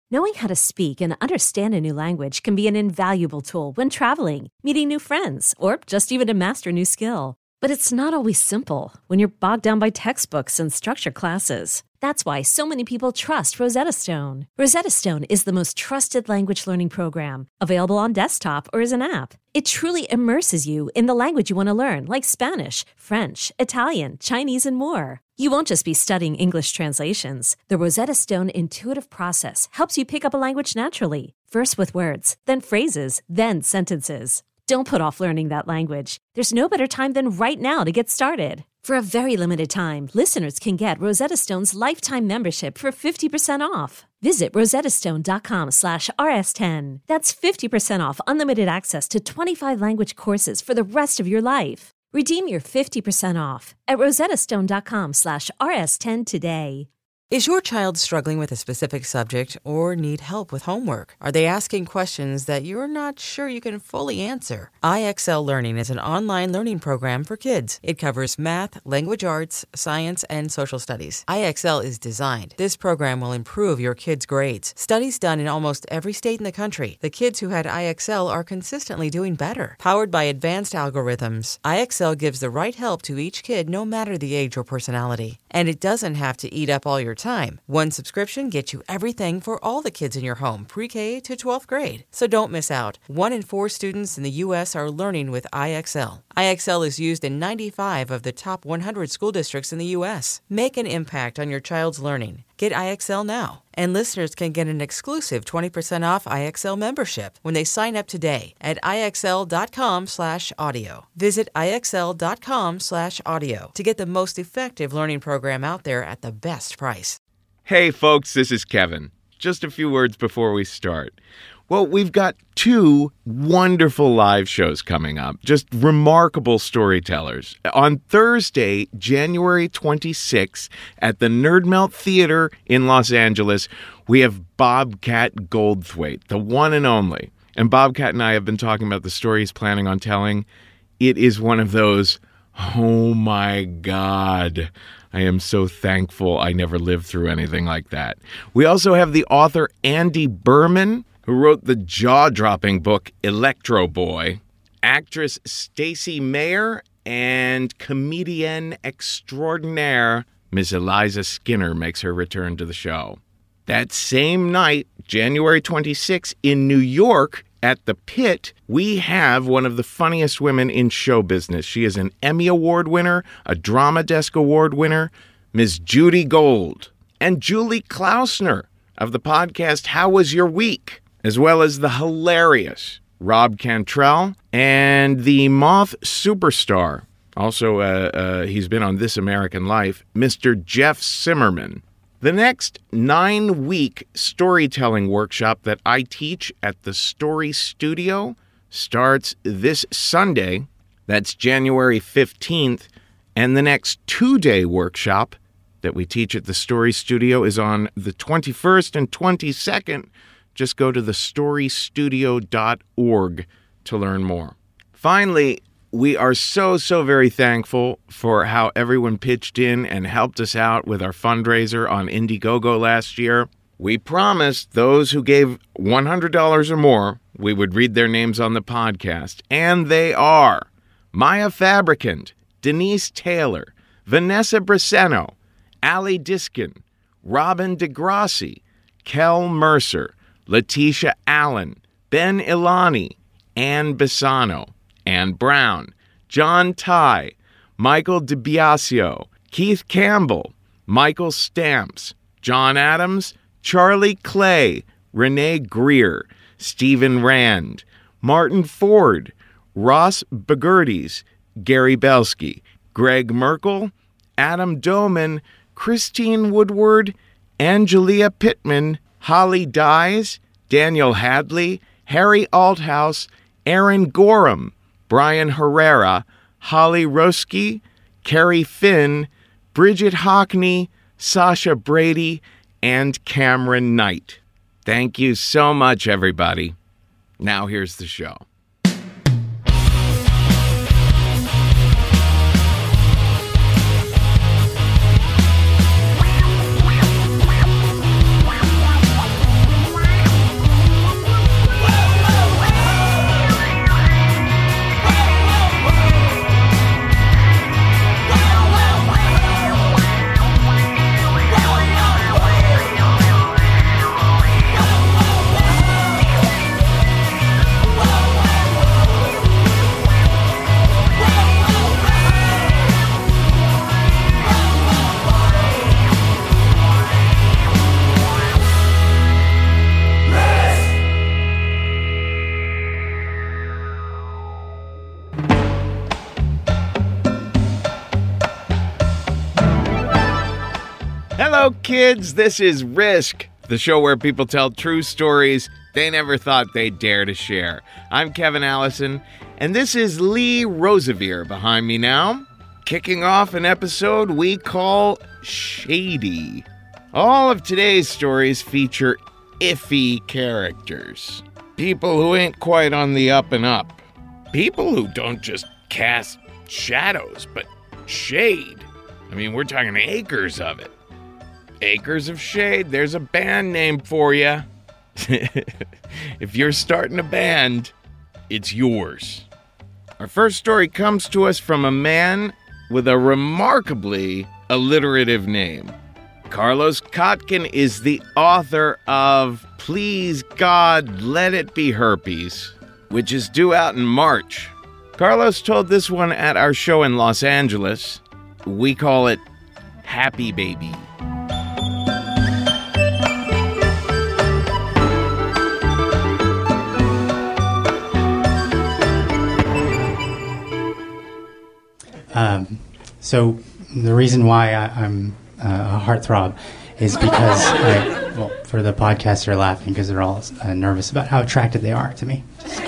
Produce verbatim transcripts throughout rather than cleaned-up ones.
Knowing how to speak and understand a new language can be an invaluable tool when traveling, meeting new friends, or just even to master a new skill. But it's not always simple when you're bogged down by textbooks and structured classes. That's why so many people trust Rosetta Stone. Rosetta Stone is the most trusted language learning program, available on desktop or as an app. It truly immerses you in the language you want to learn, like Spanish, French, Italian, Chinese, and more. You won't just be studying English translations. The Rosetta Stone intuitive process helps you pick up a language naturally, first with words, then phrases, then sentences. Don't put off learning that language. There's no better time than right now to get started. For a very limited time, listeners can get Rosetta Stone's lifetime membership for fifty percent off. Visit rosettastone.com slash rs10. That's fifty percent off unlimited access to twenty-five language courses for the rest of your life. Redeem your fifty percent off at rosettastone.com slash rs10 today. Is your child struggling with a specific subject or need help with homework? Are they asking questions that you're not sure you can fully answer? I X L Learning is an online learning program for kids. It covers math, language arts, science, and social studies. I X L is designed. This program will improve your kids' grades. Studies done in almost every state in the country. The kids who had I X L are consistently doing better. Powered by advanced algorithms, I X L gives the right help to each kid no matter the age or personality. And it doesn't have to eat up all your time. One subscription gets you everything for all the kids in your home, pre-K to twelfth grade. So don't miss out. One in four students in the U S are learning with I X L. I X L is used in ninety-five of the top one hundred school districts in the U S. Make an impact on your child's learning. Get I X L now. And listeners can get an exclusive twenty percent off I X L membership when they sign up today at IXL.com slash audio. Visit IXL.com slash audio to get the most effective learning program out there at the best price. Hey folks, this is Kevin. Just a few words before we start. Well, we've got two wonderful live shows coming up, just remarkable storytellers. On Thursday, January twenty-sixth, at the Nerdmelt Theater in Los Angeles, we have Bobcat Goldthwait, the one and only. And Bobcat and I have been talking about the story he's planning on telling. It is one of those, oh my God, I am so thankful I never lived through anything like that. We also have the author Andy Berman, who wrote the jaw-dropping book Electro Boy, actress Stacey Mayer, and comedienne extraordinaire Miss Eliza Skinner makes her return to the show. That same night, January twenty-sixth, in New York, at the Pit, we have one of the funniest women in show business. She is an Emmy Award winner, a Drama Desk Award winner, Miss Judy Gold, and Julie Klausner of the podcast How Was Your Week? As well as the hilarious Rob Cantrell and the Moth superstar. Also, uh, uh, he's been on This American Life, Mister Jeff Zimmerman. The next nine-week storytelling workshop that I teach at the Story Studio starts this Sunday. That's January fifteenth. And the next two-day workshop that we teach at the Story Studio is on the twenty-first and twenty-second. Just go to the story studio dot org to learn more. Finally, we are so, so very thankful for how everyone pitched in and helped us out with our fundraiser on Indiegogo last year. We promised those who gave one hundred dollars or more, we would read their names on the podcast. And they are Maya Fabricant, Denise Taylor, Vanessa Briseno, Ali Diskin, Robin DeGrassi, Kel Mercer, Letitia Allen, Ben Ilani, Ann Bisano, Ann Brown, John Ty, Michael DiBiasio, Keith Campbell, Michael Stamps, John Adams, Charlie Clay, Renee Greer, Stephen Rand, Martin Ford, Ross Bagurdes, Gary Belsky, Greg Merkel, Adam Doman, Christine Woodward, Angelia Pittman, Holly Dyes, Daniel Hadley, Harry Althouse, Aaron Gorham, Brian Herrera, Holly Roski, Carrie Finn, Bridget Hockney, Sasha Brady, and Cameron Knight. Thank you so much, everybody. Now here's the show. kids. This is Risk, the show where people tell true stories they never thought they'd dare to share. I'm Kevin Allison, and this is Lee Rosevere behind me now, kicking off an episode we call Shady. All of today's stories feature iffy characters. People who ain't quite on the up and up. People who don't just cast shadows, but shade. I mean, we're talking acres of it. Acres of Shade, there's a band name for you. If you're starting a band, it's yours. Our first story comes to us from a man with a remarkably alliterative name. Carlos Kotkin is the author of Please God, Let It Be Herpes, which is due out in March. Carlos told this one at our show in Los Angeles. We call it Happy Baby. Um, so the reason why I, I'm uh, a heartthrob is because, I, well, for the podcast they're laughing because they're all uh, nervous about how attracted they are to me.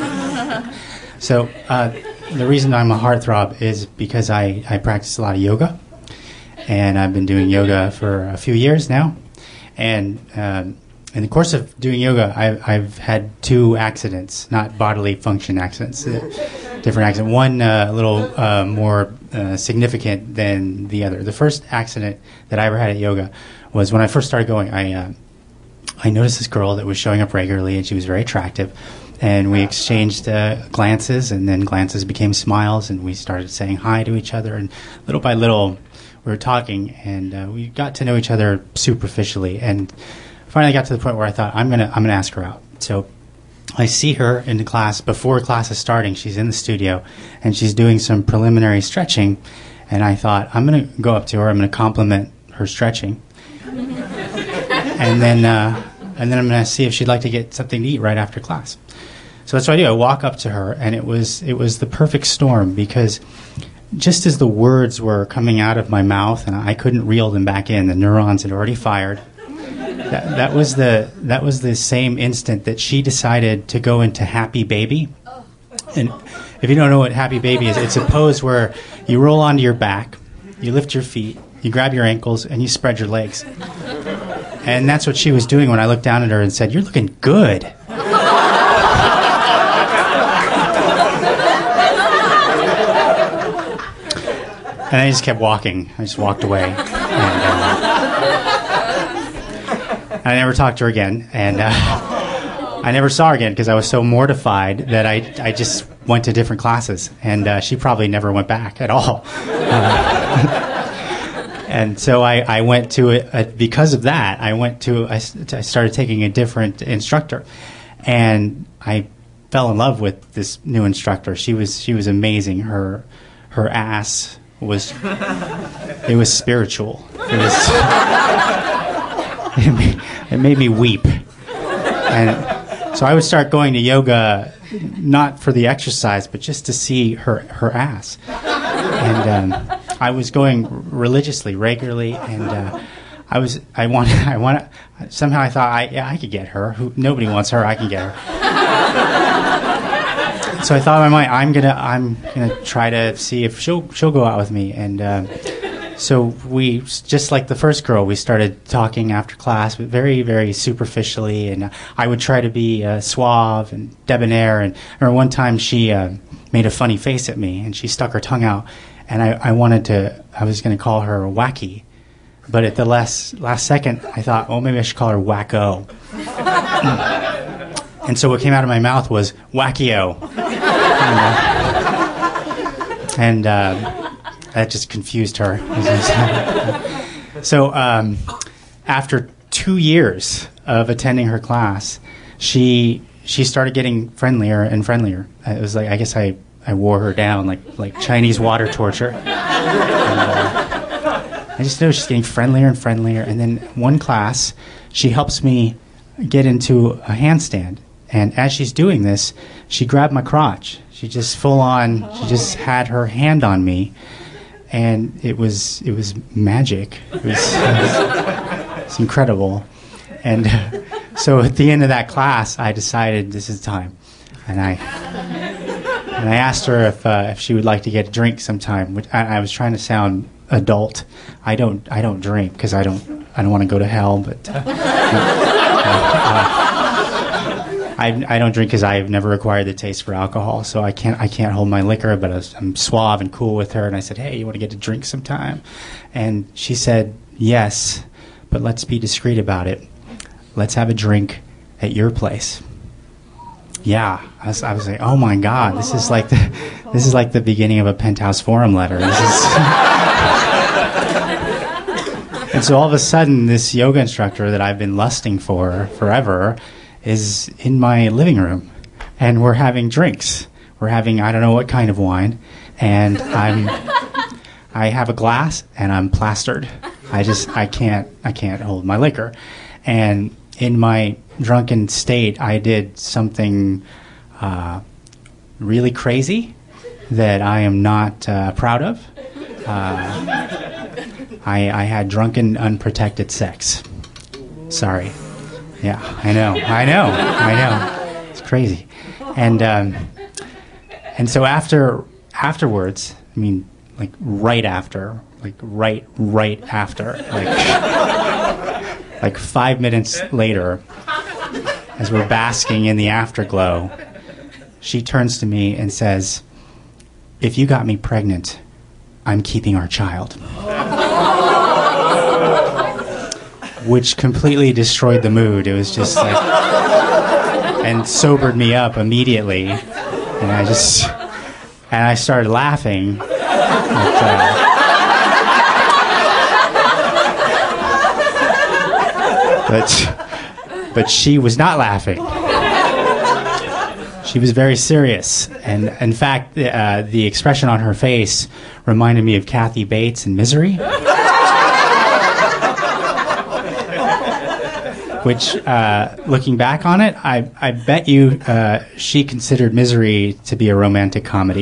So uh, the reason I'm a heartthrob is because I, I practice a lot of yoga, and I've been doing yoga for a few years now. And um, in the course of doing yoga, I've, I've had two accidents, not bodily function accidents, uh, different accidents. One uh, a little uh, more uh, significant than the other. The first accident that I ever had at yoga was when I first started going. I uh, I noticed this girl that was showing up regularly, and she was very attractive. And we exchanged uh, glances, and then glances became smiles, and we started saying hi to each other. And little by little, we were talking, and uh, we got to know each other superficially. And finally got to the point where I thought, I'm gonna I'm gonna ask her out. So I see her in the class before class is starting. She's in the studio, and she's doing some preliminary stretching. And I thought, I'm gonna go up to her. I'm gonna compliment her stretching, and then uh, and then I'm gonna see if she'd like to get something to eat right after class. So that's what I do. I walk up to her, and it was it was the perfect storm, because just as the words were coming out of my mouth and I couldn't reel them back in, the neurons had already fired. That, that was the that was the same instant that she decided to go into Happy Baby. And if you don't know what Happy Baby is, it's a pose where you roll onto your back, you lift your feet, you grab your ankles, and you spread your legs. And that's what she was doing when I looked down at her and said, "You're looking good." And I just kept walking. I just walked away. And, uh, I never talked to her again. And uh, I never saw her again because I was so mortified that I, I just went to different classes. And uh, she probably never went back at all. Uh, and so I, I went to, a, a, because of that, I went to, I, I started taking a different instructor. And I fell in love with this new instructor. She was, she was amazing. Her, her ass was it was spiritual. It was it made, it made me weep. And so I would start going to yoga not for the exercise, but just to see her her ass. And um, I was going religiously, regularly, and uh, I was I want I want somehow I thought I yeah I could get her. Who, nobody wants her. I can get her. So I thought in my mind, I'm gonna, I'm gonna try to see if she'll, she'll go out with me. And uh, so we, just like the first girl, we started talking after class, but very, very superficially. And I would try to be uh, suave and debonair. And or one time she uh, made a funny face at me, and she stuck her tongue out. And I, I wanted to, I was gonna call her wacky, but at the last last second, I thought, oh, maybe I should call her wacko. And so what came out of my mouth was wackio. And, uh, and uh, that just confused her. So um, after two years of attending her class, she she started getting friendlier and friendlier. It was like, I guess I, I wore her down like like Chinese water torture. And, uh, I just know she's getting friendlier and friendlier. And then one class, she helps me get into a handstand. And as she's doing this, she grabbed my crotch. She just full on, she just had her hand on me. And it was it was magic. It was, it was, It's incredible. And uh, so at the end of that class, I decided this is time. And I and I asked her if uh, if she would like to get a drink sometime. Which I, I was trying to sound adult. I don't I don't drink because I don't I don't want to go to hell. But uh, uh, I I don't drink because I've never acquired the taste for alcohol. So I can't I can't hold my liquor. But I was, I'm suave and cool with her. And I said, hey, you want to get a drink sometime? And she said, yes, but let's be discreet about it. Let's have a drink at your place. Yeah, I was, I was like, oh my God, this is like the, this is like the beginning of a Penthouse Forum letter. This is and so all of a sudden, this yoga instructor that I've been lusting for forever is in my living room, and we're having drinks. We're having I don't know what kind of wine, and I'm I have a glass and I'm plastered. I just I can't I can't hold my liquor, and in my drunken state, I did something uh, really crazy that I am not uh, proud of. Uh, I, I had drunken, unprotected sex. Sorry. Yeah, I know, I know, I know. It's crazy. And um, and so after afterwards, I mean, like right after, like right right after, like. Like five minutes later, as we're basking in the afterglow, she turns to me and says, if you got me pregnant, I'm keeping our child. Which completely destroyed the mood. It was just like, and sobered me up immediately. And I just, and I started laughing. But, uh, But, but she was not laughing. She was very serious. And in fact, uh, the expression on her face reminded me of Kathy Bates in Misery. Which, uh, looking back on it, I, I bet you uh, she considered Misery to be a romantic comedy.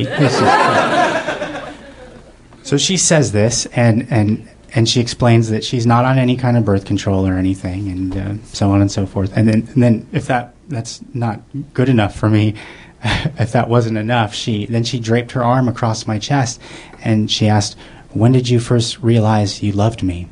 So she says this, and... and And she explains that she's not on any kind of birth control or anything, and uh, so on and so forth. And then, and then, if that that's not good enough for me, if that wasn't enough, she then she draped her arm across my chest, and she asked, "When did you first realize you loved me?"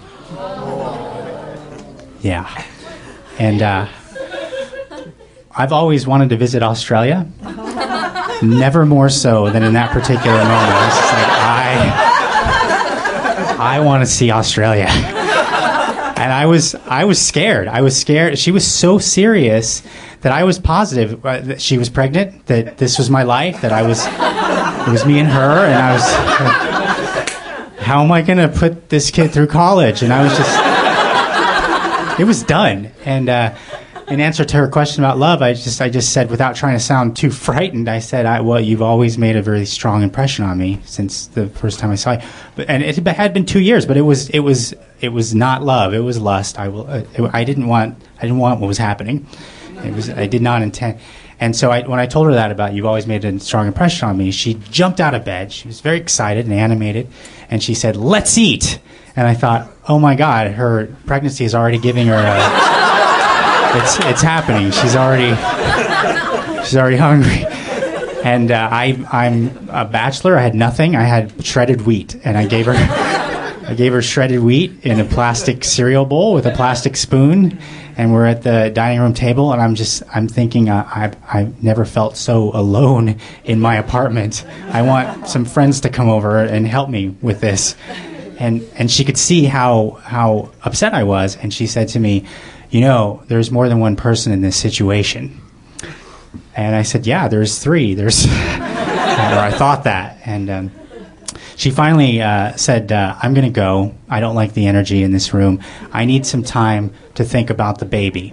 Yeah, and uh, I've always wanted to visit Australia. Never more so than in that particular moment. It's just like I. I want to see Australia. And I was I was scared. I was scared. She was so serious that I was positive that she was pregnant, that this was my life, that I was, it was me and her, and I was, like, how am I going to put this kid through college? And I was just, it was done. And uh, in answer to her question about love, I just I just said, without trying to sound too frightened, I said, I, well, you've always made a very strong impression on me since the first time I saw you. But, and it had been two years, but it was it was it was not love. It was lust. I will. Uh, it, I didn't want I didn't want what was happening. It was I did not intend. And so I, when I told her that about you've always made a strong impression on me, she jumped out of bed. She was very excited and animated, and she said, "Let's eat." And I thought, oh my God, her pregnancy is already giving her a. It's it's happening. She's already she's already hungry, and uh, I I'm a bachelor. I had nothing. I had shredded wheat, and I gave her I gave her shredded wheat in a plastic cereal bowl with a plastic spoon, and we're at the dining room table, and I'm just I'm thinking uh, I I've never felt so alone in my apartment. I want some friends to come over and help me with this, and and she could see how how upset I was, and she said to me, you know, there's more than one person in this situation. And I said, yeah, there's three. There's, or I thought that. And um, she finally uh, said, uh, I'm going to go. I don't like the energy in this room. I need some time to think about the baby.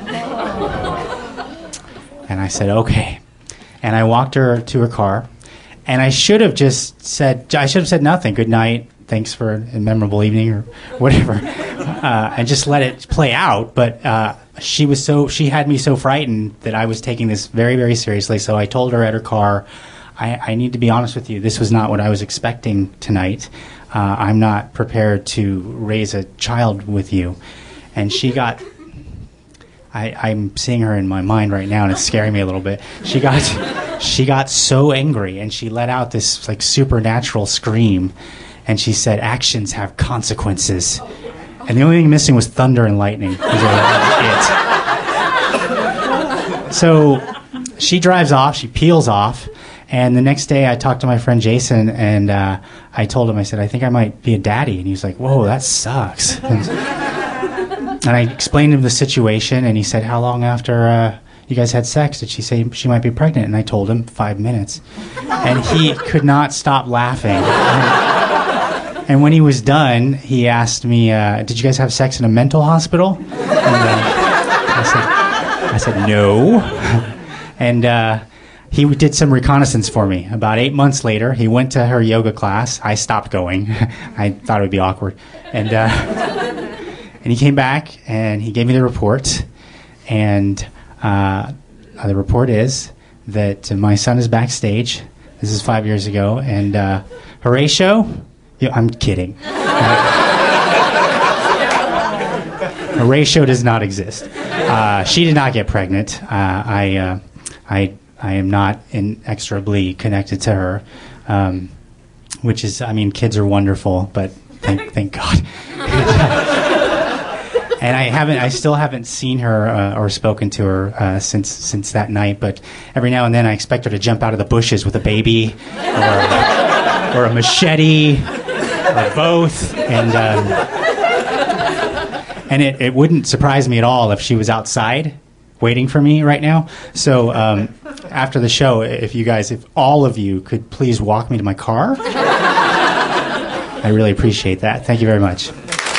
And I said, okay. And I walked her to her car. And I should have just said, I should have said nothing. Good night. Thanks for a memorable evening or whatever, uh, and just let it play out. But uh, she was so she had me so frightened that I was taking this very, very seriously. So I told her at her car, I, I need to be honest with you. This was not what I was expecting tonight. Uh, I'm not prepared to raise a child with you. and she got. I, I'm seeing her in my mind right now, and it's scaring me a little bit. She got, she got so angry, and she let out this like supernatural scream, and she said, "Actions have consequences." And the only thing missing was thunder and lightning. That was it. So she drives off, she peels off, and the next day I talked to my friend Jason, and uh, I told him, I said, I think I might be a daddy. And he was like, whoa, that sucks. And, and I explained to him the situation, and he said, how long after uh, you guys had sex did she say she might be pregnant? And I told him, five minutes. And he could not stop laughing. And when he was done, he asked me, uh, did you guys have sex in a mental hospital? And uh, I said, I said, no. And uh, he did some reconnaissance for me. About eight months later, he went to her yoga class. I stopped going. I thought it would be awkward. And uh, and he came back, and he gave me the report. And uh, the report is that my son is backstage. This is five years ago. And uh, Horatio... Yeah, I'm kidding. A ratio does not exist. Uh, she did not get pregnant. Uh, I, uh, I, I am not inexorably connected to her, um, which is, I mean, kids are wonderful, but thank, thank God. And I haven't, I still haven't seen her uh, or spoken to her uh, since since that night. But every now and then, I expect her to jump out of the bushes with a baby, or, or a machete. Or both, and um, and it, it wouldn't surprise me at all if she was outside waiting for me right now. So um, after the show, if you guys, if all of you could please walk me to my car, I really appreciate that. Thank you very much.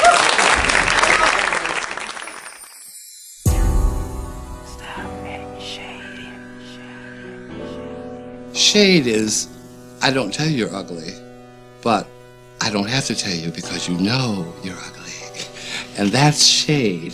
Shade is, I don't tell you you're ugly, but I don't have to tell you because you know you're ugly. And that's shade.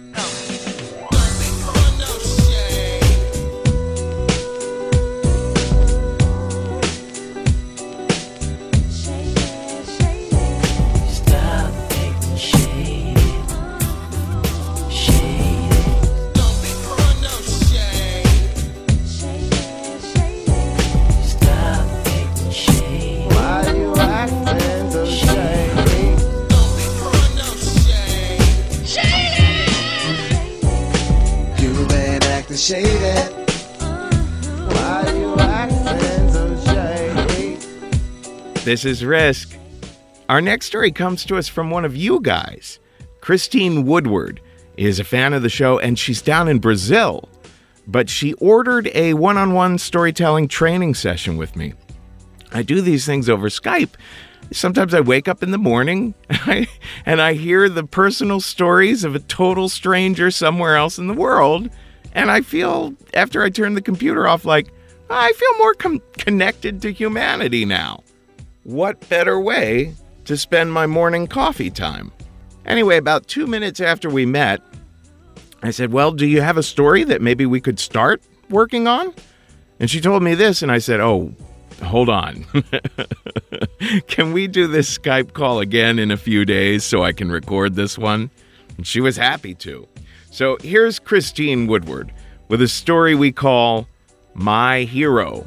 This is Risk. Our next story comes to us from one of you guys. Christine Woodward is a fan of the show, and she's down in Brazil. But she ordered a one-on-one storytelling training session with me. I do these things over Skype. Sometimes I wake up in the morning and I hear the personal stories of a total stranger somewhere else in the world. And I feel, after I turn the computer off, like, I feel more com- connected to humanity now. What better way to spend my morning coffee time? Anyway, about two minutes after we met, I said, well, do you have a story that maybe we could start working on? And she told me this, and I said, oh, hold on. Can we do this Skype call again in a few days so I can record this one? And she was happy to. So here's Christine Woodward with a story we call My Hero.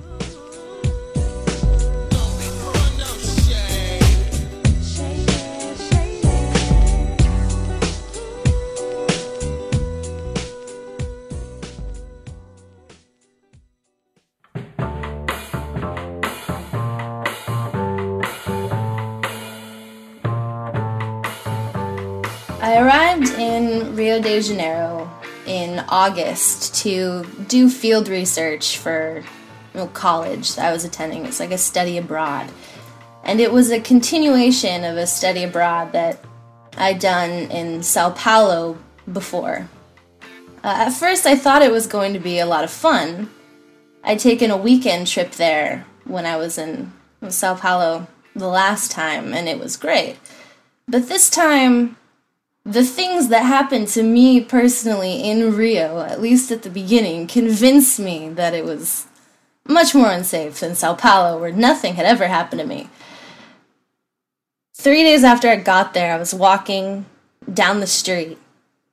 I arrived in Rio de Janeiro in August to do field research for you know, college that I was attending. It's like a study abroad. And it was a continuation of a study abroad that I'd done in Sao Paulo before. Uh, at first I thought it was going to be a lot of fun. I'd taken a weekend trip there when I was in Sao Paulo the last time, and it was great. But this time, the things that happened to me personally in Rio, at least at the beginning, convinced me that it was much more unsafe than Sao Paulo, where nothing had ever happened to me. Three days after I got there, I was walking down the street,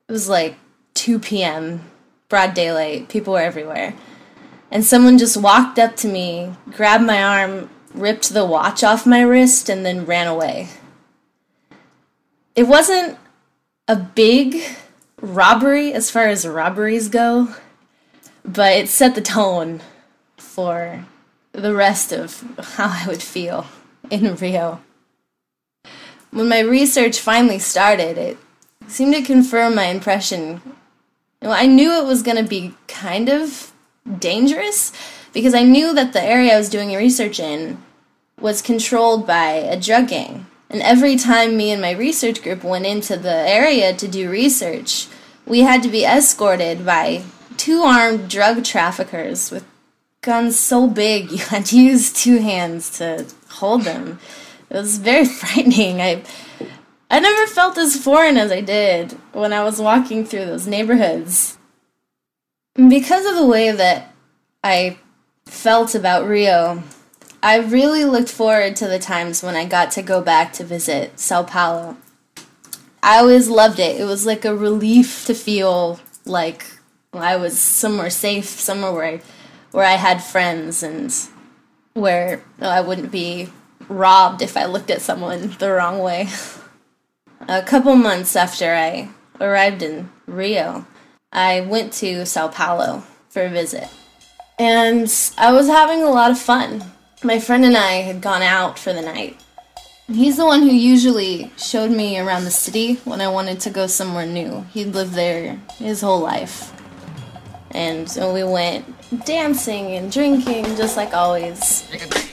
It was like two p.m., broad daylight, people were everywhere. And someone just walked up to me, grabbed my arm, ripped the watch off my wrist, and then ran away. It wasn't a big robbery as far as robberies go, but it set the tone for the rest of how I would feel in Rio. When my research finally started, it seemed to confirm my impression. You know, I knew it was going to be kind of dangerous because I knew that the area I was doing research in was controlled by a drug gang. And every time me and my research group went into the area to do research, we had to be escorted by two armed drug traffickers with guns so big you had to use two hands to hold them. It was very frightening. I I never felt as foreign as I did when I was walking through those neighborhoods. Because of the way that I felt about Rio, I really looked forward to the times when I got to go back to visit Sao Paulo. I always loved it. It was like a relief to feel like I was somewhere safe, somewhere where I, where I had friends and where I wouldn't be robbed if I looked at someone the wrong way. A couple months after I arrived in Rio, I went to Sao Paulo for a visit. And I was having a lot of fun. My friend and I had gone out for the night. He's the one who usually showed me around the city when I wanted to go somewhere new. He'd lived there his whole life. And so we went dancing and drinking, just like always.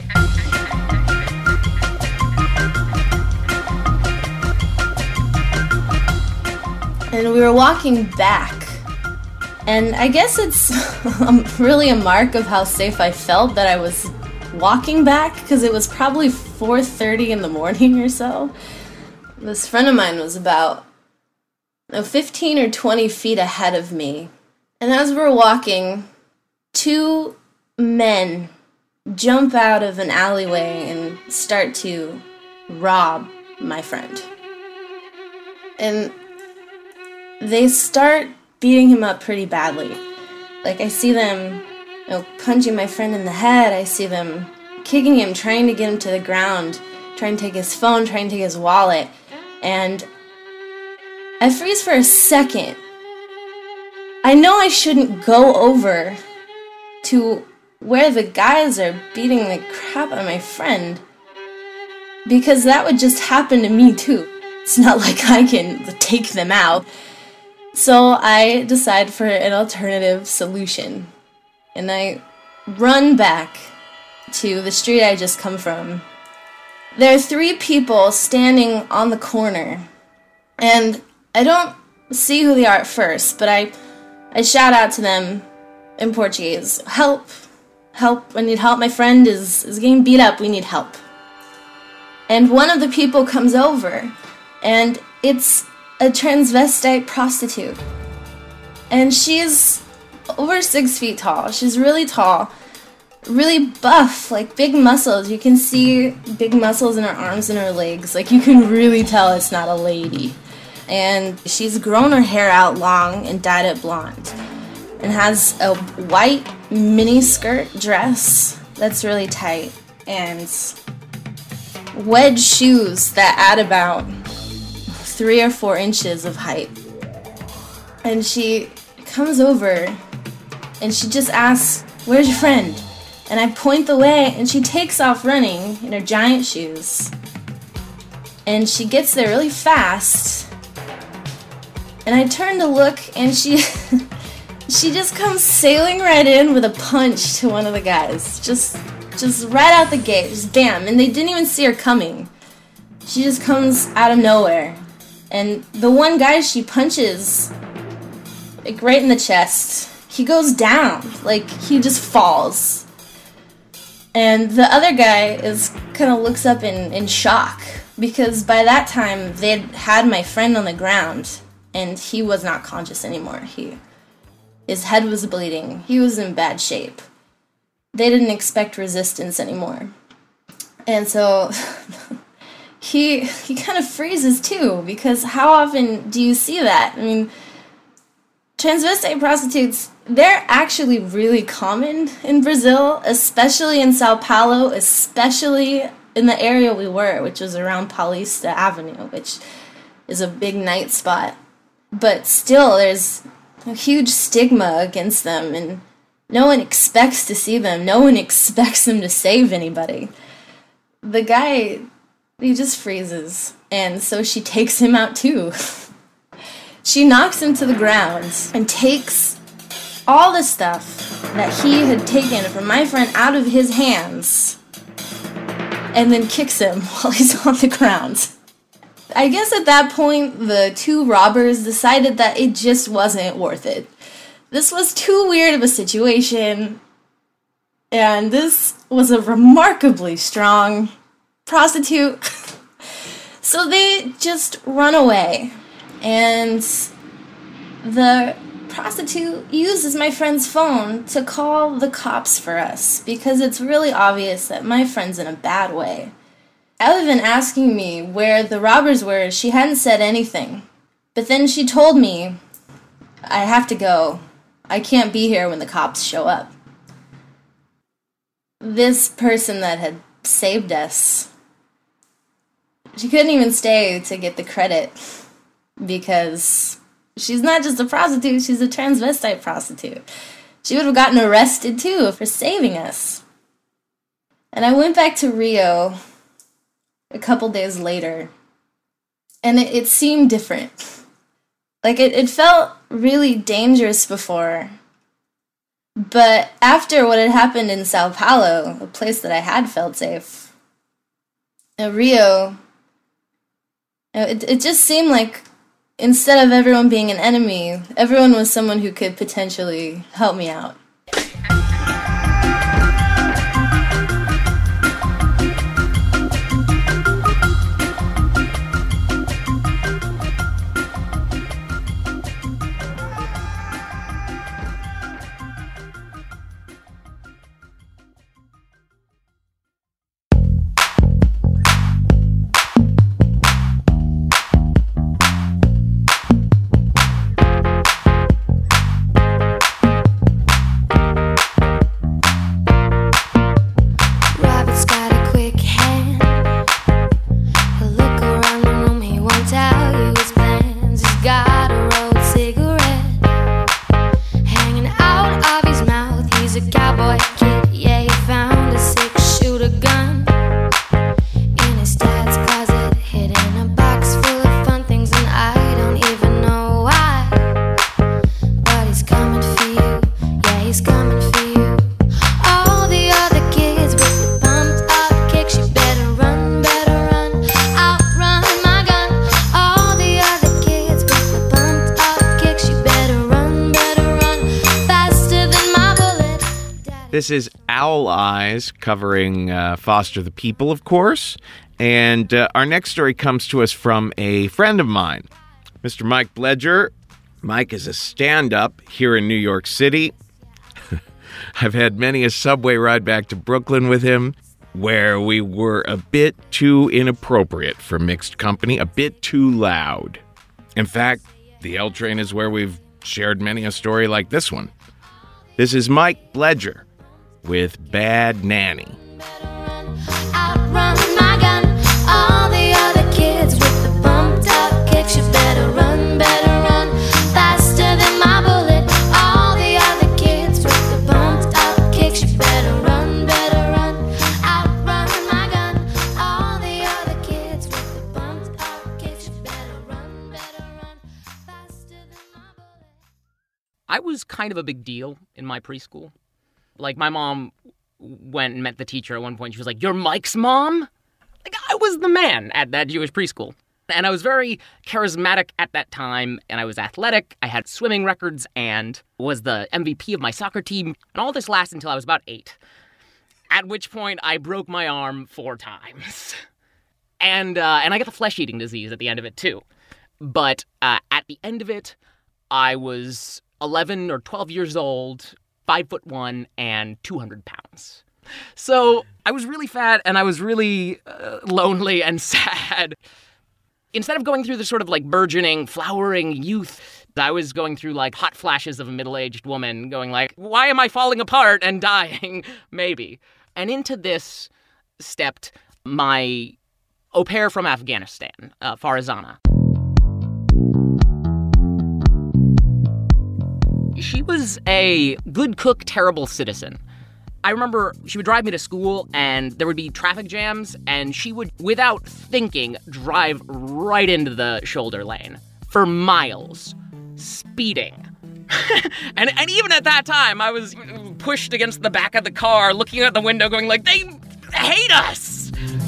And we were walking back. And I guess it's really a mark of how safe I felt that I was walking back, because it was probably four thirty in the morning or so. This friend of mine was about you know, fifteen or twenty feet ahead of me. And as we're walking, two men jump out of an alleyway and start to rob my friend. And they start beating him up pretty badly. Like, I see them, you know, punching my friend in the head. I see them kicking him, trying to get him to the ground, trying to take his phone, trying to take his wallet. And I freeze for a second. I know I shouldn't go over to where the guys are beating the crap out of my friend, because that would just happen to me too. It's not like I can take them out. So I decide for an alternative solution. And I run back to the street I just come from. There are three people standing on the corner. And I don't see who they are at first, but I, I shout out to them in Portuguese. Help! Help! I need help. My friend is, is getting beat up. We need help. And one of the people comes over, and it's a transvestite prostitute. And she's over six feet tall. She's really tall, really buff, like big muscles. You can see big muscles in her arms and her legs. Like, you can really tell it's not a lady. And she's grown her hair out long and dyed it blonde. And has a white mini skirt dress that's really tight. And wedge shoes that add about three or four inches of height. And she comes over and she just asks, "Where's your friend?" And I point the way, and she takes off running in her giant shoes. And she gets there really fast. And I turn to look, and she she just comes sailing right in with a punch to one of the guys. Just just right out the gate, just bam. And they didn't even see her coming. She just comes out of nowhere. And the one guy she punches, like right in the chest, he goes down. Like, he just falls. And the other guy is kind of looks up in, in shock, because by that time they'd had my friend on the ground and he was not conscious anymore. He, his head was bleeding. He was in bad shape. They didn't expect resistance anymore. And so he he kind of freezes too, because how often do you see that? I mean, Transvestite prostitutes, they're actually really common in Brazil, especially in Sao Paulo, especially in the area we were, which was around Paulista Avenue, which is a big night spot. But still, there's a huge stigma against them, and no one expects to see them. No one expects them to save anybody. The guy, he just freezes, and so she takes him out too. She knocks him to the ground and takes all the stuff that he had taken from my friend out of his hands and then kicks him while he's on the ground. I guess at that point, the two robbers decided that it just wasn't worth it. This was too weird of a situation, and this was a remarkably strong prostitute. So they just run away. And the prostitute uses my friend's phone to call the cops for us because it's really obvious that my friend's in a bad way. Other than asking me where the robbers were, she hadn't said anything. But then she told me, I have to go. I can't be here when the cops show up. This person that had saved us, she couldn't even stay to get the credit. Because she's not just a prostitute, she's a transvestite prostitute. She would have gotten arrested too for saving us. And I went back to Rio a couple days later, and it, it seemed different. Like, it, it felt really dangerous before. But after what had happened in Sao Paulo, a place that I had felt safe, in Rio, it, it just seemed like instead of everyone being an enemy, everyone was someone who could potentially help me out. This is Owl Eyes, covering uh, Foster the People, of course. And uh, our next story comes to us from a friend of mine, Mister Mike Bledger. Mike is a stand-up here in New York City. I've had many a subway ride back to Brooklyn with him, where we were a bit too inappropriate for mixed company, a bit too loud. In fact, the L Train is where we've shared many a story like this one. This is Mike Bledger with Bad Nanny. Outrun my gun, all the other kids with the bumped up kicks. You better run, better run, faster than my bullet. All the other kids with the bumped up kicks. You better run, better run, outrun my gun. All the other kids with the bumped up kicks. You better run, better run, faster than my bullet. I was kind of a big deal in my preschool. Like, my mom went and met the teacher at one point. She was like, "You're Mike's mom?" Like, I was the man at that Jewish preschool. And I was very charismatic at that time, and I was athletic. I had swimming records and was the M V P of my soccer team. And all this lasted until I was about eight, at which point I broke my arm four times. and uh, and I got the flesh-eating disease at the end of it, too. But uh, at the end of it, I was eleven or twelve years old, five foot one, and two hundred pounds. So I was really fat, and I was really uh, lonely and sad. Instead of going through the sort of like burgeoning, flowering youth I was going through like hot flashes of a middle-aged woman going like, why am I falling apart and dying? Maybe. And into this stepped my au pair from Afghanistan, uh, Farzana. She was a good cook, terrible citizen. I remember she would drive me to school and there would be traffic jams and she would, without thinking, drive right into the shoulder lane for miles, speeding. and and even at that time, I was pushed against the back of the car, looking out the window going like, they hate us!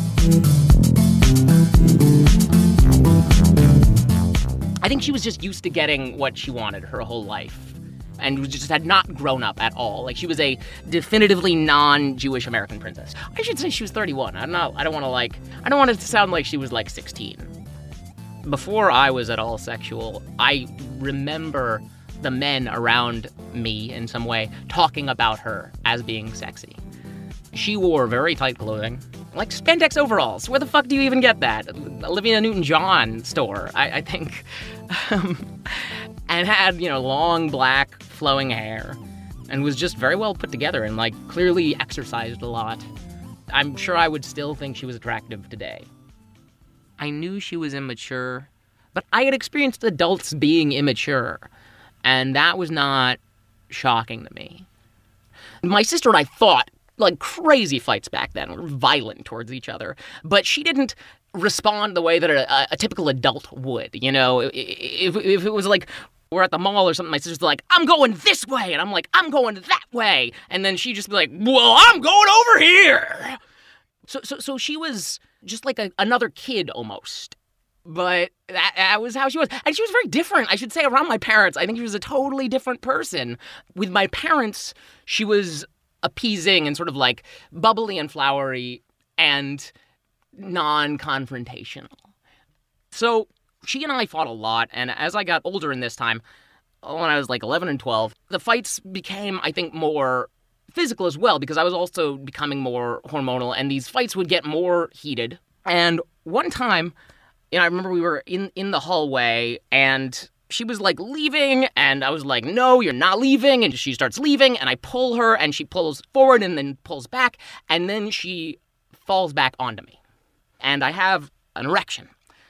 I think she was just used to getting what she wanted her whole life. And just had not grown up at all. Like, she was a definitively non-Jewish American princess. I should say she was thirty-one. I don't know. I don't want to, like... I don't want it to sound like she was, like, sixteen. Before I was at all sexual, I remember the men around me, in some way, talking about her as being sexy. She wore very tight clothing. Like spandex overalls. Where the fuck do you even get that? Olivia Newton-John store, I, I think. Um, and had, you know, long, black, flowing hair. And was just very well put together and, like, clearly exercised a lot. I'm sure I would still think she was attractive today. I knew she was immature, but I had experienced adults being immature. And that was not shocking to me. My sister and I fought like crazy fights back then. We were violent towards each other. But she didn't respond the way that a, a typical adult would, you know? If, if it was like, we're at the mall or something, my sister's like, I'm going this way. And I'm like, I'm going that way. And then she'd just be like, well, I'm going over here. So so, so she was just like a, another kid almost. But that, that was how she was. And she was very different, I should say, around my parents. I think she was a totally different person. With my parents, she was appeasing and sort of like bubbly and flowery and non-confrontational. So she and I fought a lot, and as I got older in this time, when I was like eleven and twelve, the fights became, I think, more physical as well, because I was also becoming more hormonal, and these fights would get more heated. And one time, you know, I remember we were in, in the hallway, and she was like leaving, and I was like, no, you're not leaving, and she starts leaving, and I pull her, and she pulls forward and then pulls back, and then she falls back onto me. And I have an erection.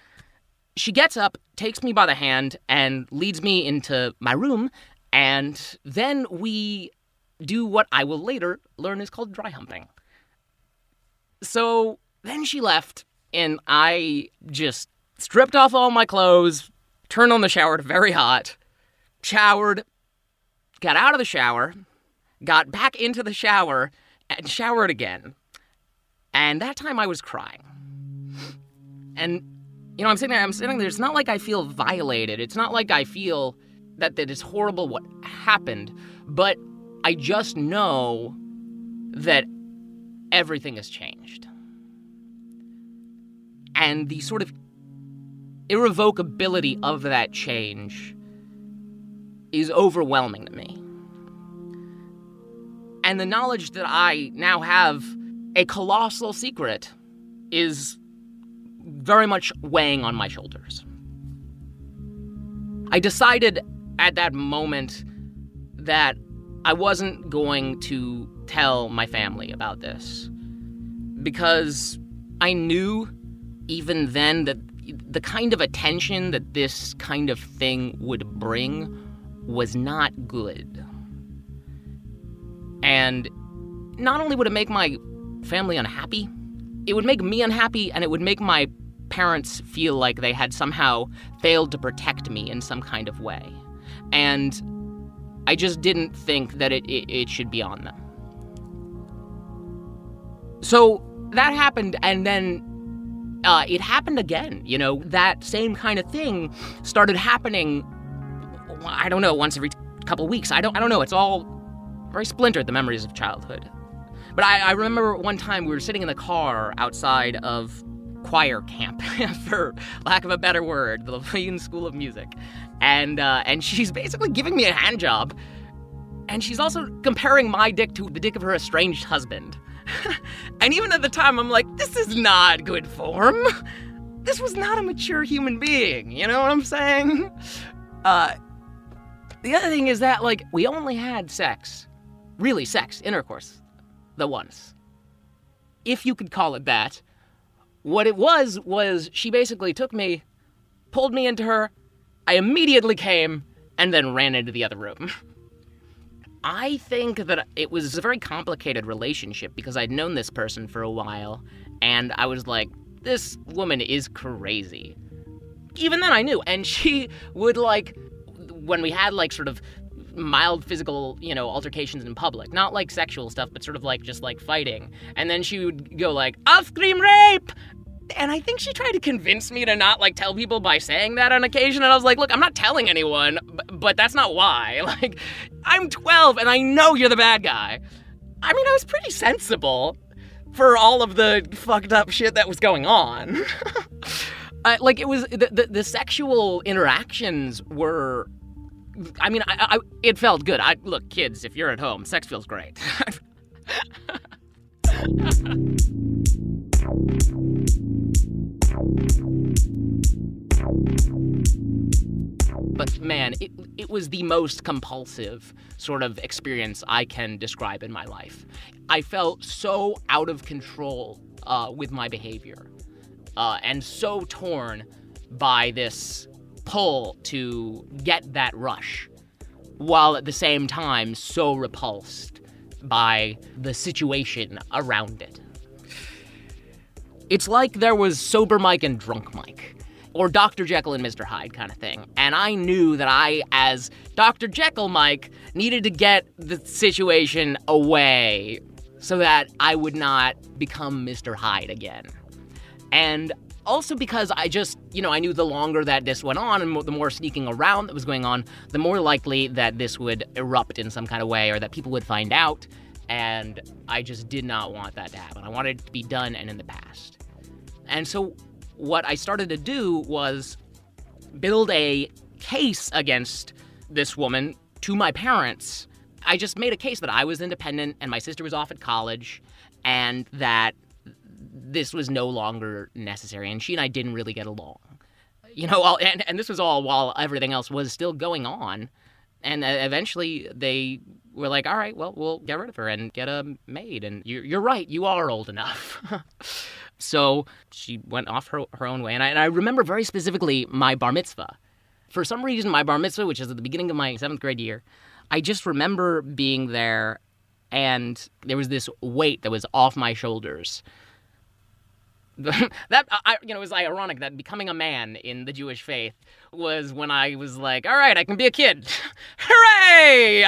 She gets up, takes me by the hand, and leads me into my room, and then we do what I will later learn is called dry humping. So then she left, and I just stripped off all my clothes, turned on the shower, very hot, showered, got out of the shower, got back into the shower, and showered again. And that time I was crying. And, you know, I'm sitting there, I'm sitting there, it's not like I feel violated. It's not like I feel that that is horrible what happened. But I just know that everything has changed. And the sort of irrevocability of that change is overwhelming to me. And the knowledge that I now have a colossal secret is very much weighing on my shoulders. I decided at that moment that I wasn't going to tell my family about this, because I knew even then that the kind of attention that this kind of thing would bring was not good. And not only would it make my family unhappy, it would make me unhappy, and it would make my parents feel like they had somehow failed to protect me in some kind of way. And I just didn't think that it, it, it should be on them. So that happened, and then uh, it happened again. You know, that same kind of thing started happening, I don't know, once every couple of weeks. I don't, I don't know. It's all very splintered, the memories of childhood. But I, I remember one time we were sitting in the car outside of choir camp, for lack of a better word, the Levine School of Music. And uh, and she's basically giving me a hand job. And she's also comparing my dick to the dick of her estranged husband. And even at the time, I'm like, this is not good form. This was not a mature human being. You know what I'm saying? Uh, The other thing is that, like, we only had sex, really sex, intercourse, the once. If you could call it that. What it was, was she basically took me, pulled me into her, I immediately came, and then ran into the other room. I think that it was a very complicated relationship because I'd known this person for a while, and I was like, this woman is crazy. Even then I knew, and she would, like, when we had, like, sort of mild physical, you know, altercations in public, not like sexual stuff, but sort of like just like fighting, and then she would go like, I'll scream rape! And I think she tried to convince me to not, like, tell people by saying that on occasion, and I was like, look, I'm not telling anyone, but, but that's not why. Like, I'm twelve, and I know you're the bad guy. I mean, I was pretty sensible for all of the fucked up shit that was going on. uh, like, it was, the, the, the sexual interactions were, I mean, I, I, it felt good. I look, kids, if you're at home, sex feels great. But man, it, it was the most compulsive sort of experience I can describe in my life. I felt so out of control uh, with my behavior uh, and so torn by this pull to get that rush, while at the same time so repulsed by the situation around it. It's like there was sober Mike and drunk Mike, or Doctor Jekyll and Mister Hyde kind of thing. And I knew that I, as Doctor Jekyll Mike, needed to get the situation away so that I would not become Mister Hyde again. And also because I just, you know, I knew the longer that this went on and the more sneaking around that was going on, the more likely that this would erupt in some kind of way or that people would find out. And I just did not want that to happen. I wanted it to be done and in the past. And so what I started to do was build a case against this woman to my parents. I just made a case that I was independent and my sister was off at college and that this was no longer necessary. And she and I didn't really get along. You know, all, and, and this was all while everything else was still going on. And uh, eventually they were like, all right, well, we'll get rid of her and get a maid. And you're, you're right, you are old enough. So she went off her, her own way. And I, and I remember very specifically my bar mitzvah. For some reason, my bar mitzvah, which is at the beginning of my seventh grade year, I just remember being there and there was this weight that was off my shoulders. that, I, you know, it was ironic that becoming a man in the Jewish faith was when I was like, all right, I can be a kid. Hooray!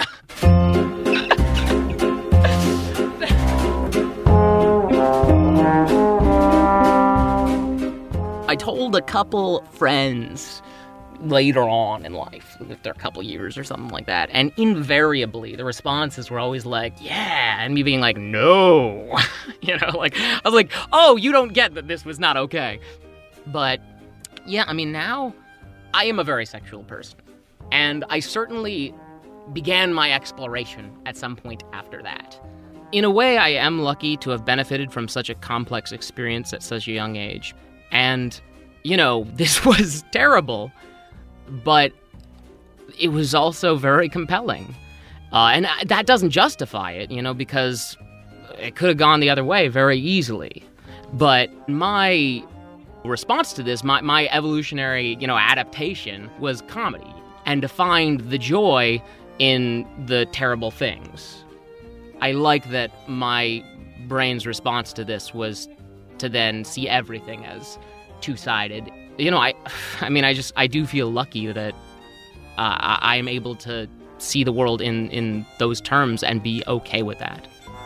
I told a couple friends later on in life, after a couple years or something like that, and invariably the responses were always like, yeah, and me being like, no. You know, like, I was like, oh, you don't get that this was not okay. But, yeah, I mean, now I am a very sexual person, and I certainly began my exploration at some point after that. In a way, I am lucky to have benefited from such a complex experience at such a young age. And, you know, this was terrible, but it was also very compelling. Uh, and that doesn't justify it, you know, because it could have gone the other way very easily. But my response to this, my, my evolutionary, you know, adaptation was comedy and to find the joy in the terrible things. I like that my brain's response to this was to then see everything as two-sided. You know, I I mean, I just, I do feel lucky that uh, I, I am able to see the world in, in those terms and be okay with that.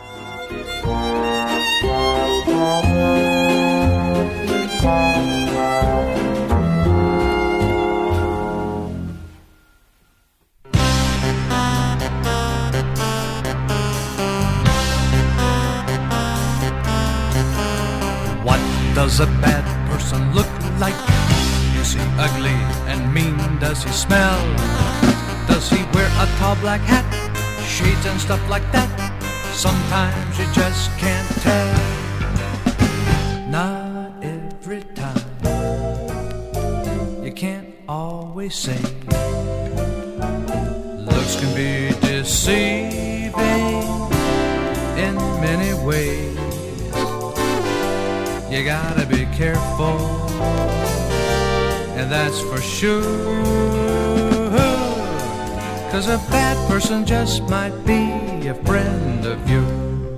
Does a bad person look like? Is he ugly and mean? Does he smell? Does he wear a tall black hat, shades and stuff like that? Sometimes you just can't tell. Not every time. You can't always say. Girls can be deceiving in many ways. You gotta be careful, and that's for sure. 'Cause a bad person just might be a friend of yours.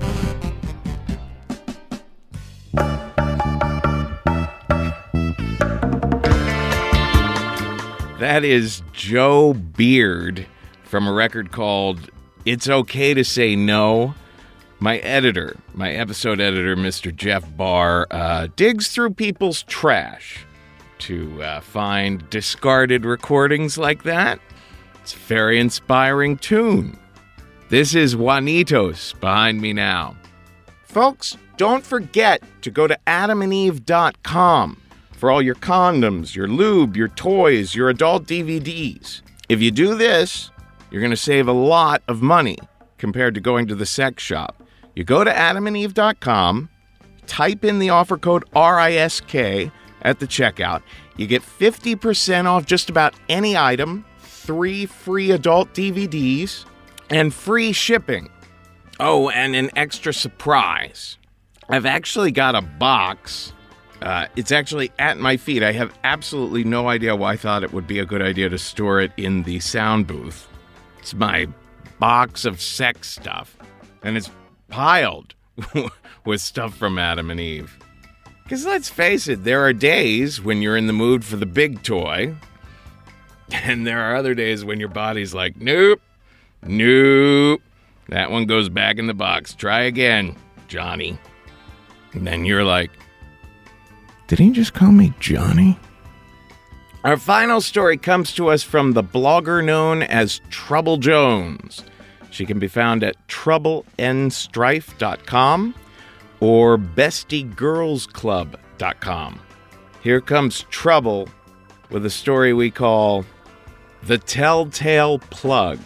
That is Joe Beard from a record called It's Okay to Say No. My editor, my episode editor, Mister Jeff Barr, uh, digs through people's trash to uh, find discarded recordings like that. It's a very inspiring tune. This is Juanitos behind me now. Folks, don't forget to go to adam and eve dot com for all your condoms, your lube, your toys, your adult D V Ds. If you do this, you're going to save a lot of money compared to going to the sex shop. You go to adam and eve dot com, type in the offer code R I S K at the checkout. You get fifty percent off just about any item, three free adult D V Ds, and free shipping. Oh, and an extra surprise. I've actually got a box. Uh, it's actually at my feet. I have absolutely no idea why I thought it would be a good idea to store it in the sound booth. It's my box of sex stuff, and it's piled with stuff from Adam and Eve. Because let's face it, there are days when you're in the mood for the big toy, and there are other days when your body's like, nope, nope, that one goes back in the box. Try again, Johnny. And then you're like, did he just call me Johnny? Our final story comes to us from the blogger known as Trouble Jones. She can be found at trouble and strife dot com or bestie girls club dot com. Here comes Trouble with a story we call The Telltale Plug.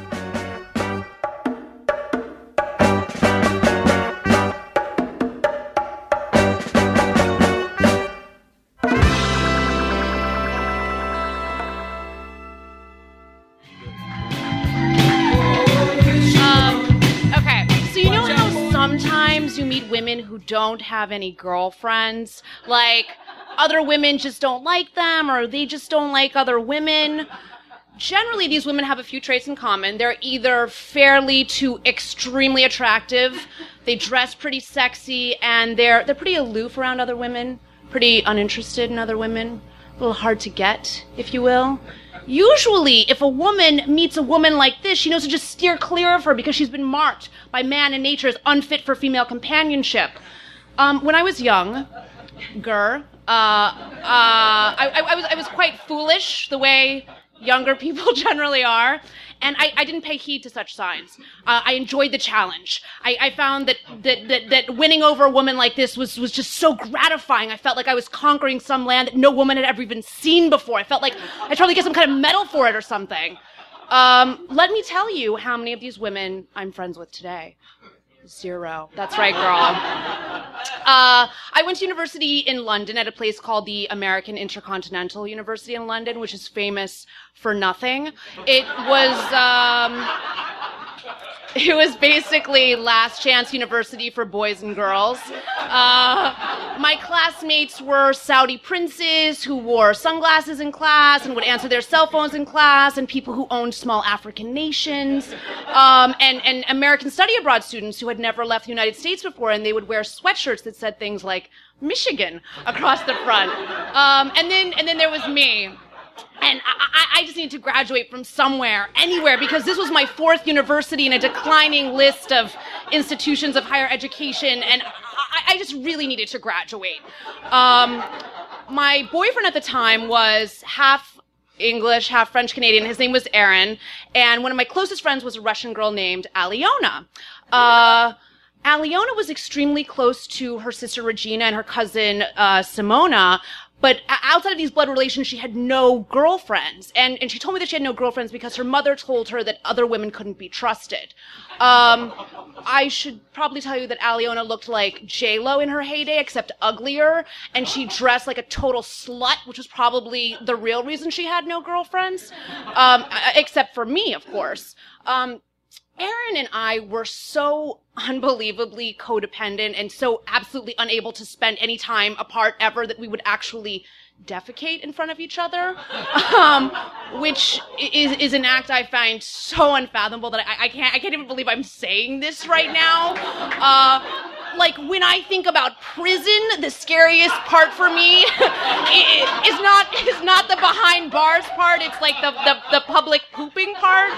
Women who don't have any girlfriends, like other women just don't like them or they just don't like other women. Generally, these women have a few traits in common. They're either fairly to extremely attractive, they dress pretty sexy, and they're they're pretty aloof around other women, pretty uninterested in other women, a little hard to get, if you will. Usually, if a woman meets a woman like this, she knows to just steer clear of her because she's been marked by man and nature as unfit for female companionship. Um, when I was young, gur, uh, uh, I, I, I was I was quite foolish, the way younger people generally are, and I, I didn't pay heed to such signs. Uh, I enjoyed the challenge. I, I found that, that, that, that winning over a woman like this was, was just so gratifying. I felt like I was conquering some land that no woman had ever even seen before. I felt like I'd probably get some kind of medal for it or something. Um, let me tell you how many of these women I'm friends with today. Zero. That's right, girl. Uh, I went to university in London at a place called the American Intercontinental University in London, which is famous for nothing. It was, um, it was basically last chance university for boys and girls. Uh, my classmates were Saudi princes who wore sunglasses in class and would answer their cell phones in class, and people who owned small African nations, um, and, and American study abroad students who had never left the United States before, and they would wear sweatshirts that said things like Michigan across the front. Um, and then, and then there was me. And I, I just needed to graduate from somewhere, anywhere, because this was my fourth university in a declining list of institutions of higher education, and I, I just really needed to graduate. Um, my boyfriend at the time was half English, half French Canadian. His name was Aaron, and one of my closest friends was a Russian girl named Aliona. Uh, Aliona was extremely close to her sister Regina and her cousin uh, Simona. But outside of these blood relations, she had no girlfriends. And, and she told me that she had no girlfriends because her mother told her that other women couldn't be trusted. Um, I should probably tell you that Aliona looked like J-Lo in her heyday, except uglier, and she dressed like a total slut, which was probably the real reason she had no girlfriends, um, except for me, of course. Um, Aaron and I were so unbelievably codependent and so absolutely unable to spend any time apart ever that we would actually defecate in front of each other, um, which is, is an act I find so unfathomable that I, I can't I can't even believe I'm saying this right now. Uh, like, when I think about prison, the scariest part for me is not is not the behind bars part. It's like the the, the public pooping part.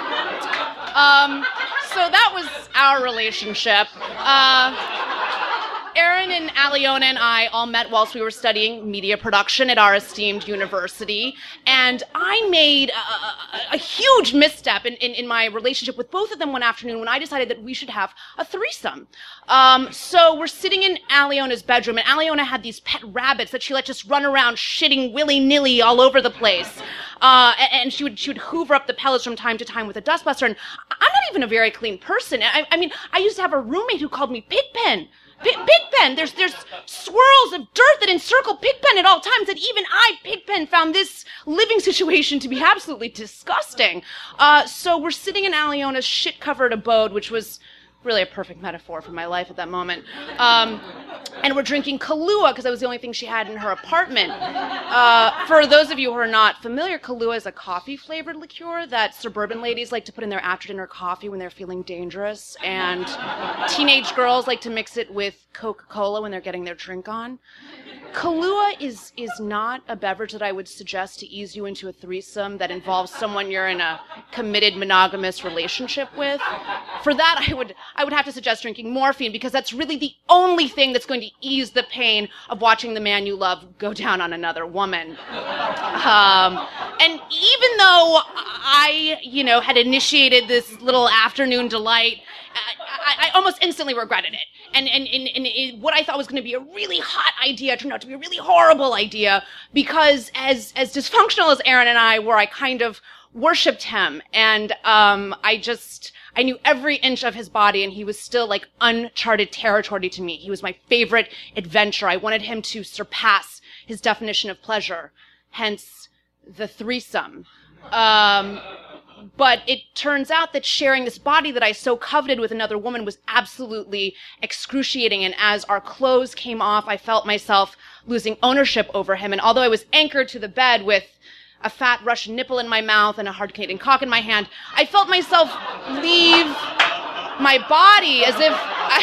Um, so that was our relationship. Uh, Aaron and Aliona and I all met whilst we were studying media production at our esteemed university, and I made a, a, a huge misstep in, in, in my relationship with both of them one afternoon when I decided that we should have a threesome. Um, so we're sitting in Aliona's bedroom, and Aliona had these pet rabbits that she let just run around shitting willy-nilly all over the place. Uh, and she would she would hoover up the pellets from time to time with a dustbuster, and I'm not even a very clean person. I, I mean, I used to have a roommate who called me Pigpen. P- Pigpen! There's there's swirls of dirt that encircle Pigpen at all times, and even I, Pigpen, found this living situation to be absolutely disgusting. Uh, so we're sitting in Aliona's shit-covered abode, which was really a perfect metaphor for my life at that moment. Um, and we're drinking Kahlua because that was the only thing she had in her apartment. Uh, for those of you who are not familiar, Kahlua is a coffee-flavored liqueur that suburban ladies like to put in their after-dinner coffee when they're feeling dangerous, and teenage girls like to mix it with Coca-Cola when they're getting their drink on. Kahlua is is not a beverage that I would suggest to ease you into a threesome that involves someone you're in a committed monogamous relationship with. For that, I would I would have to suggest drinking morphine, because that's really the only thing that's going to ease the pain of watching the man you love go down on another woman. Um, and even though I, you know, had initiated this little afternoon delight, I, I almost instantly regretted it. And, and, and, and it, what I thought was going to be a really hot idea turned out to be a really horrible idea, because as, as dysfunctional as Aaron and I were, I kind of worshipped him. And um, I just, I knew every inch of his body, and he was still like uncharted territory to me. He was my favorite adventure. I wanted him to surpass his definition of pleasure, hence the threesome. Um... But it turns out that sharing this body that I so coveted with another woman was absolutely excruciating. And as our clothes came off, I felt myself losing ownership over him. And although I was anchored to the bed with a fat Russian nipple in my mouth and a hard Canadian cock in my hand, I felt myself leave my body as if I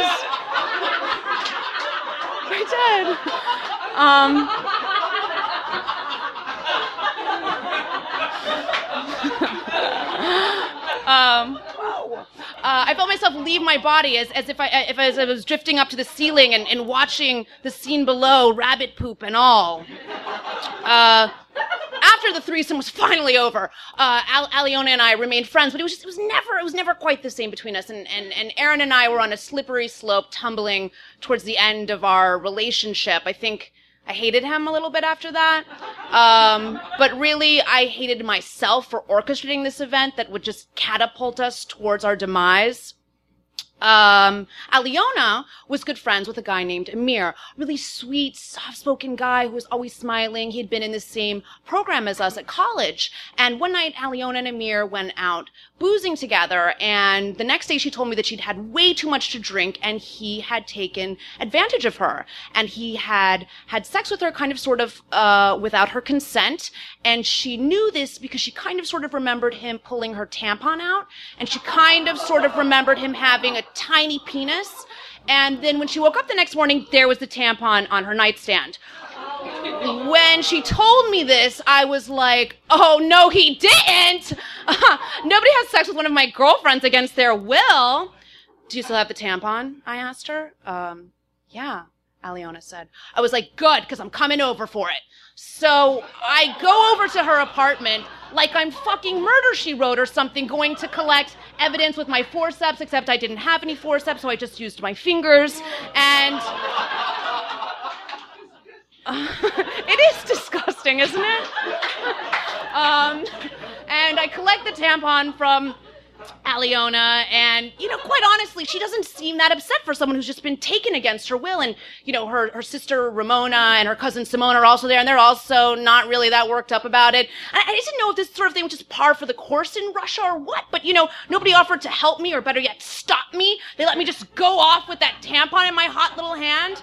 was... I did. Um... Um, uh, I felt myself leave my body as, as if I if I, as I was drifting up to the ceiling and, and watching the scene below, rabbit poop and all. Uh, after the threesome was finally over, uh, Al- Aliona and I remained friends, but it was just, it was never it was never quite the same between us. And, and, and Aaron and I were on a slippery slope, tumbling towards the end of our relationship. I think I hated him a little bit after that. Um, but really, I hated myself for orchestrating this event that would just catapult us towards our demise. Um, Aliona was good friends with a guy named Amir, really sweet, soft-spoken guy who was always smiling. He'd been in the same program as us at college. And one night, Aliona and Amir went out boozing together, and the next day she told me that she'd had way too much to drink, and he had taken advantage of her. And he had had sex with her kind of sort of uh without her consent, and she knew this because she kind of sort of remembered him pulling her tampon out, and she kind of sort of remembered him having a tiny penis. And then when she woke up the next morning, there was the tampon on her nightstand. When she told me this, I was like, oh, no, he didn't. Uh, nobody has sex with one of my girlfriends against their will. Do you still have the tampon? I asked her. Um, yeah, Aliona said. I was like, good, because I'm coming over for it. So I go over to her apartment like I'm fucking Murder, She Wrote or something, going to collect evidence with my forceps, except I didn't have any forceps, so I just used my fingers. And uh, it is disgusting, isn't it? um, and I collect the tampon from Aliona, and, you know, quite honestly, she doesn't seem that upset for someone who's just been taken against her will. And, you know, her, her sister Ramona and her cousin Simone are also there, and they're also not really that worked up about it. And I didn't know if this sort of thing was just par for the course in Russia or what, but, you know, nobody offered to help me, or better yet, stop me. They let me just go off with that tampon in my hot little hand.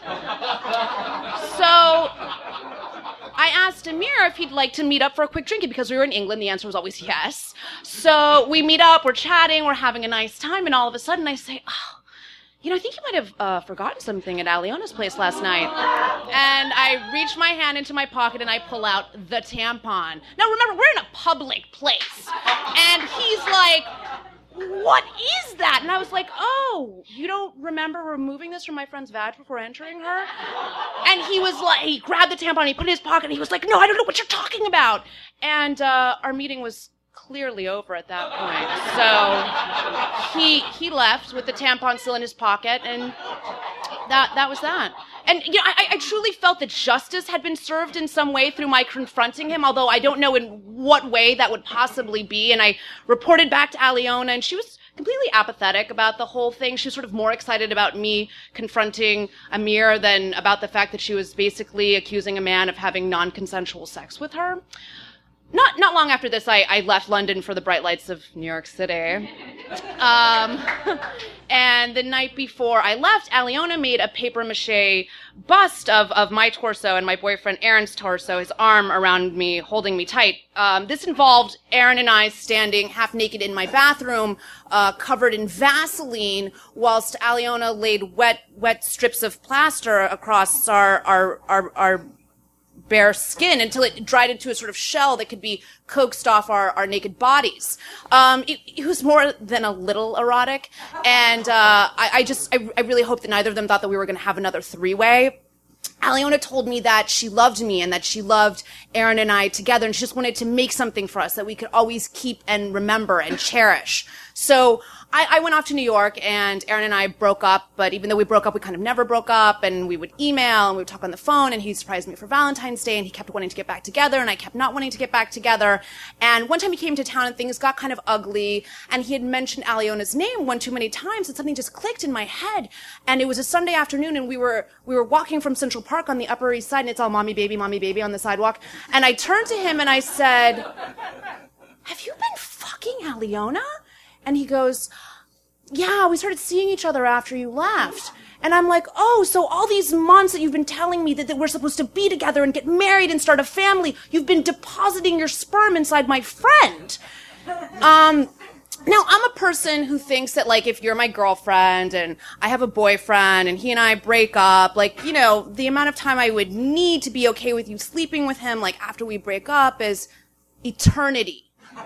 So I asked Amir if he'd like to meet up for a quick drink, and because we were in England, the answer was always yes. So we meet up, we're chatting, we're having a nice time, and all of a sudden I say, oh, you know, I think you might have uh, forgotten something at Aliona's place last night. And I reach my hand into my pocket and I pull out the tampon. Now remember, we're in a public place. And he's like, what is that? And I was like, oh, you don't remember removing this from my friend's vag before entering her? And he was like, he grabbed the tampon, he put it in his pocket, and he was like, no, I don't know what you're talking about. And uh, our meeting was clearly over at that point. So he he left with the tampon still in his pocket, and that that was that. And, you know, I, I truly felt that justice had been served in some way through my confronting him, although I don't know in what way that would possibly be. And I reported back to Aliona, and she was completely apathetic about the whole thing. She was sort of more excited about me confronting Amir than about the fact that she was basically accusing a man of having non-consensual sex with her. Not not long after this, I, I left London for the bright lights of New York City. Um, and the night before I left, Aliona made a papier-mâché bust of, of my torso and my boyfriend Aaron's torso, his arm around me, holding me tight. Um, this involved Aaron and I standing half naked in my bathroom, uh, covered in Vaseline, whilst Aliona laid wet wet strips of plaster across our our our, our bare skin until it dried into a sort of shell that could be coaxed off our, our naked bodies. Um, it, it was more than a little erotic, and uh, I, I just, I, I really hope that neither of them thought that we were going to have another three-way. Aliona told me that she loved me and that she loved Aaron and I together, and she just wanted to make something for us that we could always keep and remember and cherish. So I, I went off to New York, and Aaron and I broke up, but even though we broke up, we kind of never broke up, and we would email, and we would talk on the phone, and he surprised me for Valentine's Day, and he kept wanting to get back together, and I kept not wanting to get back together. And one time he came to town, and things got kind of ugly, and he had mentioned Aliona's name one too many times, and something just clicked in my head. And it was a Sunday afternoon, and we were we were walking from Central Park on the Upper East Side, and it's all mommy, baby, mommy, baby on the sidewalk. And I turned to him, and I said, have you been fucking Aliona? And he goes, yeah, we started seeing each other after you left. And I'm like, oh, so all these months that you've been telling me that, that we're supposed to be together and get married and start a family, you've been depositing your sperm inside my friend. Um, now, I'm a person who thinks that, like, if you're my girlfriend and I have a boyfriend and he and I break up, like, you know, the amount of time I would need to be okay with you sleeping with him, like, after we break up is eternity.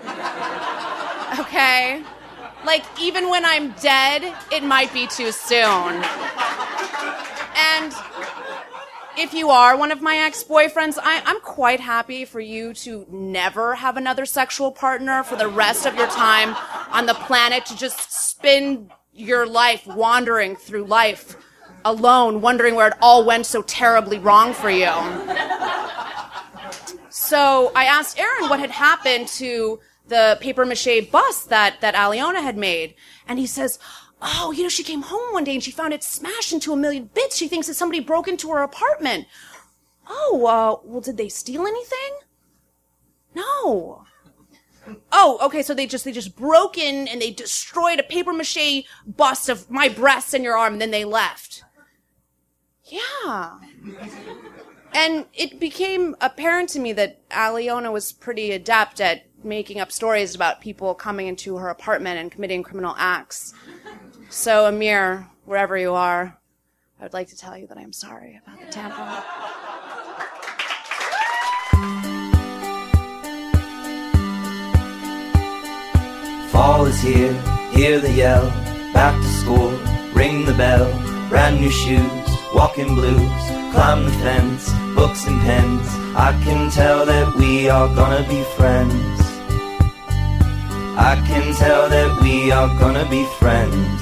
Okay? Like, even when I'm dead, it might be too soon. And if you are one of my ex-boyfriends, I, I'm quite happy for you to never have another sexual partner for the rest of your time on the planet, to just spend your life wandering through life alone, wondering where it all went so terribly wrong for you. So I asked Aaron what had happened to the papier-mâché bust that, that Aliona had made. And he says, oh, you know, she came home one day and she found it smashed into a million bits. She thinks that somebody broke into her apartment. Oh, uh, well, did they steal anything? No. Oh, okay, so they just, they just broke in and they destroyed a papier-mâché bust of my breasts and your arm, and then they left. Yeah. And it became apparent to me that Aliona was pretty adept at making up stories about people coming into her apartment and committing criminal acts. So, Amir, wherever you are, I would like to tell you that I'm sorry about the tampon. Fall is here, hear the yell, back to school, ring the bell, brand new shoes, walking blues, climb the fence, books and pens. I can tell that we are gonna be friends. I can tell that we are gonna be friends.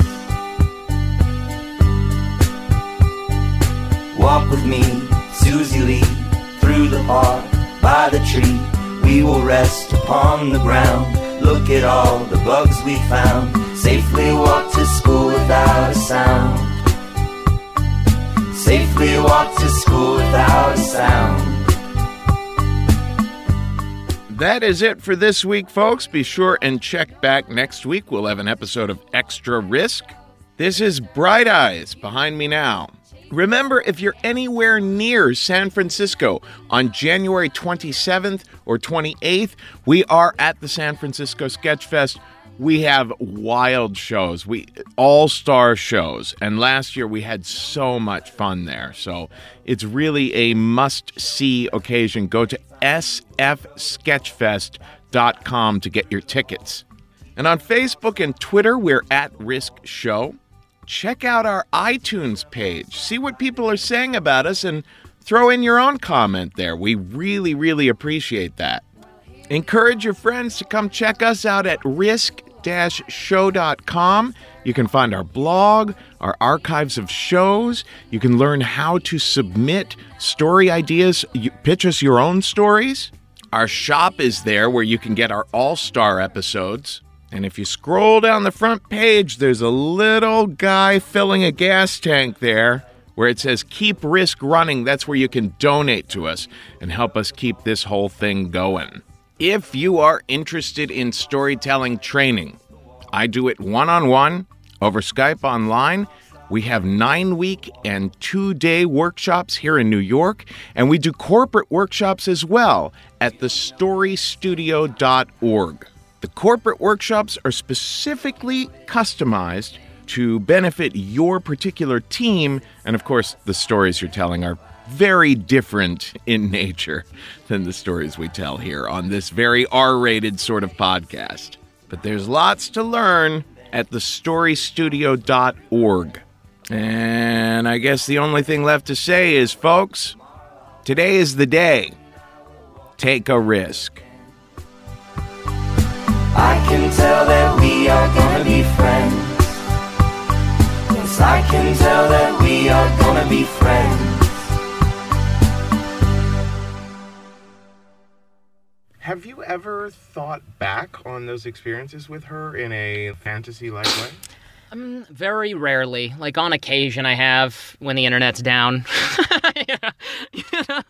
Walk with me, Susie Lee, through the park, by the tree. We will rest upon the ground, Look at all the bugs we found. Safely walk to school without a sound. Safely walk to school without a sound. That is it for this week, folks. Be sure and check back next week. We'll have an episode of Extra Risk. This is Bright Eyes behind me now. Remember, if you're anywhere near San Francisco on January twenty-seventh or twenty-eighth, we are at the San Francisco Sketch Fest. We have wild shows, we all-star shows, and last year we had so much fun there. So it's really a must-see occasion. Go to s f sketch fest dot com to get your tickets. And on Facebook and Twitter, we're at Risk Show. Check out our iTunes page. See what people are saying about us and throw in your own comment there. We really, really appreciate that. Encourage your friends to come check us out at risk dash show dot com. You can find our blog, our archives of shows. You can learn how to submit story ideas. You pitch us your own stories. Our shop is there where you can get our all-star episodes. And if you scroll down the front page, there's a little guy filling a gas tank there where it says Keep Risk Running. That's where you can donate to us and help us keep this whole thing going. If you are interested in storytelling training, I do it one-on-one over Skype online. We have nine-week and two-day workshops here in New York, and we do corporate workshops as well at the story studio dot org. The corporate workshops are specifically customized to benefit your particular team, and of course, the stories you're telling are very different in nature than the stories we tell here on this very R-rated sort of podcast. But there's lots to learn at the story studio dot org. And I guess the only thing left to say is, folks, today is the day. Take a risk. I can tell that we are gonna be friends. Yes, I can tell that we are gonna be friends. Have you ever thought back on those experiences with her in a fantasy-like way? Um, very rarely. Like, on occasion I have, when the internet's down. you know, you know,